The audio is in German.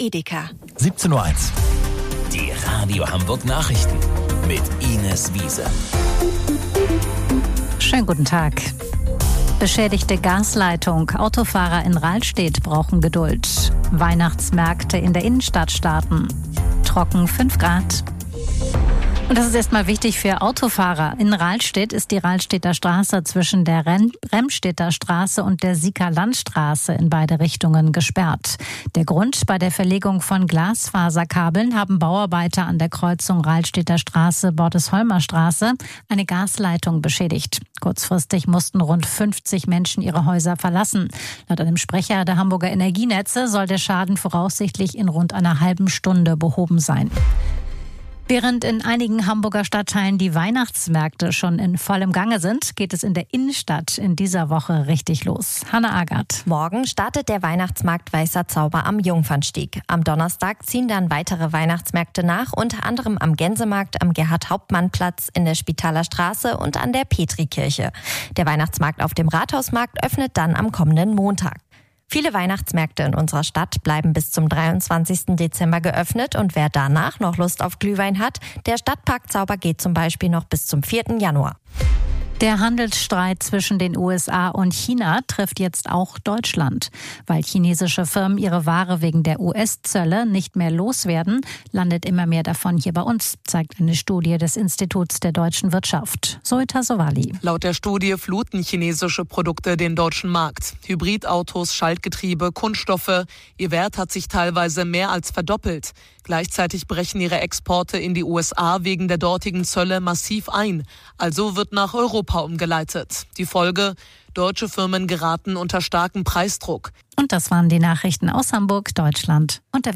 Edeka. 17:01 Uhr. Die Radio Hamburg Nachrichten mit Ines Wiese. Schönen guten Tag. Beschädigte Gasleitung. Autofahrer in Rahlstedt brauchen Geduld. Weihnachtsmärkte in der Innenstadt starten. Trocken 5 Grad. Und das ist erstmal wichtig für Autofahrer. In Rahlstedt ist die Rahlstedter Straße zwischen der Remstedter Straße und der Sieker-Landstraße in beide Richtungen gesperrt. Der Grund: bei der Verlegung von Glasfaserkabeln haben Bauarbeiter an der Kreuzung Rahlstedter Straße-Bordesholmer Straße eine Gasleitung beschädigt. Kurzfristig mussten rund 50 Menschen ihre Häuser verlassen. Laut einem Sprecher der Hamburger Energienetze soll der Schaden voraussichtlich in rund einer halben Stunde behoben sein. Während in einigen Hamburger Stadtteilen die Weihnachtsmärkte schon in vollem Gange sind, geht es in der Innenstadt in dieser Woche richtig los. Hanna Agert. Morgen startet der Weihnachtsmarkt Weißer Zauber am Jungfernstieg. Am Donnerstag ziehen dann weitere Weihnachtsmärkte nach, unter anderem am Gänsemarkt, am Gerhard-Hauptmann-Platz, in der Spitaler Straße und an der Petrikirche. Der Weihnachtsmarkt auf dem Rathausmarkt öffnet dann am kommenden Montag. Viele Weihnachtsmärkte in unserer Stadt bleiben bis zum 23. Dezember geöffnet und wer danach noch Lust auf Glühwein hat, der Stadtpark Zauber geht zum Beispiel noch bis zum 4. Januar. Der Handelsstreit zwischen den USA und China trifft jetzt auch Deutschland. Weil chinesische Firmen ihre Ware wegen der US-Zölle nicht mehr loswerden, landet immer mehr davon hier bei uns, zeigt eine Studie des Instituts der deutschen Wirtschaft. Zoita Sowali. Laut der Studie fluten chinesische Produkte den deutschen Markt. Hybridautos, Schaltgetriebe, Kunststoffe. Ihr Wert hat sich teilweise mehr als verdoppelt. Gleichzeitig brechen ihre Exporte in die USA wegen der dortigen Zölle massiv ein. Also wird nach Europa umgeleitet. Die Folge: deutsche Firmen geraten unter starken Preisdruck. Und das waren die Nachrichten aus Hamburg, Deutschland und der